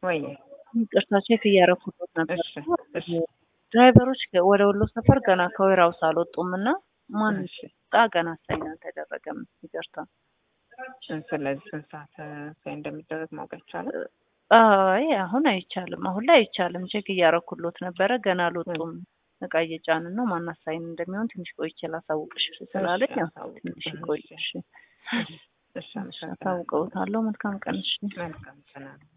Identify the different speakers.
Speaker 1: ወይ
Speaker 2: ይቅርታ ቼክ እያደረኩት ነበር።
Speaker 1: እሺ እሺ
Speaker 2: ድራይቨሮች ወደ ወሎ ሰፈር ገና ከወይራውስ አልወጡምና ማን
Speaker 1: እሺ
Speaker 2: ገና ሳይን አልተደረገም። ይቅርታ።
Speaker 1: ስለዚህ ስንት ሰዓት ሳይ እንደሚደረግ ማወቅ ይቻላል?
Speaker 2: አይ አሁን አይቻልም። አሁን ላይ አይቻልም። ቼክ እያደረኩሎት ነበረ ገና አልወጡም። እቃ እየጫንን ነው። ማን ሳይን እንደሚሆን ትንሽ ቆይቼ ላሳውቅሽ ስላለኝ ያው ትንሽ ቆይሽ
Speaker 1: እሺ
Speaker 2: አሳውቀውታለሁ። መልካም ቀን። እሺ
Speaker 1: መልካም ቀን።